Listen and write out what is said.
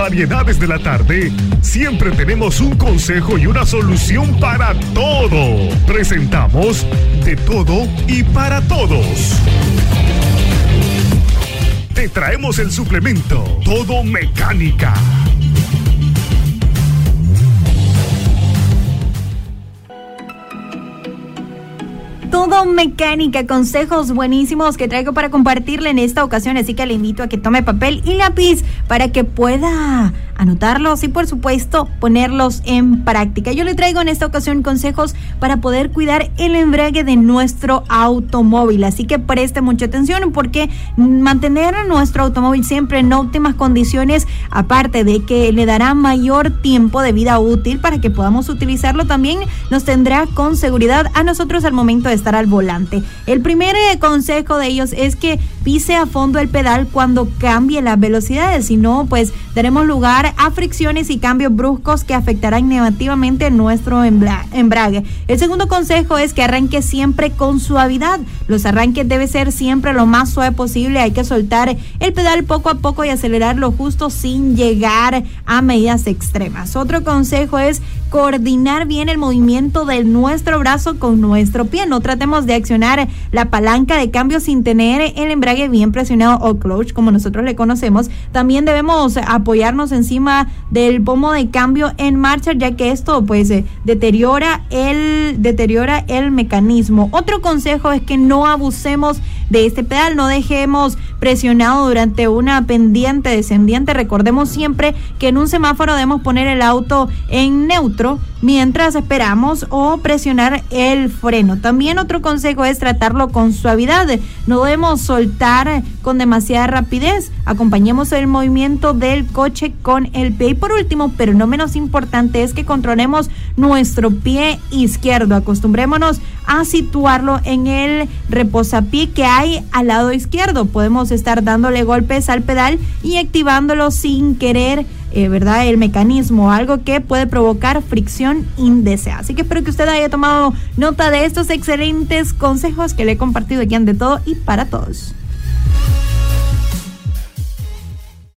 variedades de la tarde, siempre tenemos un consejo y una solución para todo. Presentamos De Todo y para Todos. Te traemos el suplemento Todo Mecánica. Todo Mecánica, consejos buenísimos que traigo para compartirle en esta ocasión, así que le invito a que tome papel y lápiz para que pueda anotarlos y por supuesto ponerlos en práctica. Yo le traigo en esta ocasión consejos para poder cuidar el embrague de nuestro automóvil, así que preste mucha atención porque mantener nuestro automóvil siempre en óptimas condiciones, aparte de que le dará mayor tiempo de vida útil para que podamos utilizarlo, también nos tendrá con seguridad a nosotros al momento de estar al volante. El primer consejo de ellos es que pise a fondo el pedal cuando cambie las velocidades, si no, pues daremos lugar a fricciones y cambios bruscos que afectarán negativamente nuestro embrague. El segundo consejo es que arranque siempre con suavidad. Los arranques deben ser siempre lo más suave posible. Hay que soltar el pedal poco a poco y acelerarlo justo sin llegar a medidas extremas. Otro consejo es coordinar bien el movimiento de nuestro brazo con nuestro pie. No tratemos de accionar la palanca de cambio sin tener el embrague bien presionado o clutch, como nosotros le conocemos. También debemos apoyarnos encima del pomo de cambio en marcha, ya que esto pues deteriora el mecanismo. Otro consejo es que no abusemos de este pedal, no dejemos presionado durante una pendiente descendiente. Recordemos siempre que en un semáforo debemos poner el auto en neutro mientras esperamos o presionar el freno. También otro consejo es tratarlo con suavidad. No debemos soltar con demasiada rapidez. Acompañemos el movimiento del coche con el pie. Y por último, pero no menos importante, es que controlemos nuestro pie izquierdo. Acostumbrémonos a situarlo en el reposapié que hay al lado izquierdo. Podemos estar dándole golpes al pedal y activándolo sin querer, ¿verdad? El mecanismo, algo que puede provocar fricción indeseada. Así que espero que usted haya tomado nota de estos excelentes consejos que le he compartido aquí en De Todo y para Todos.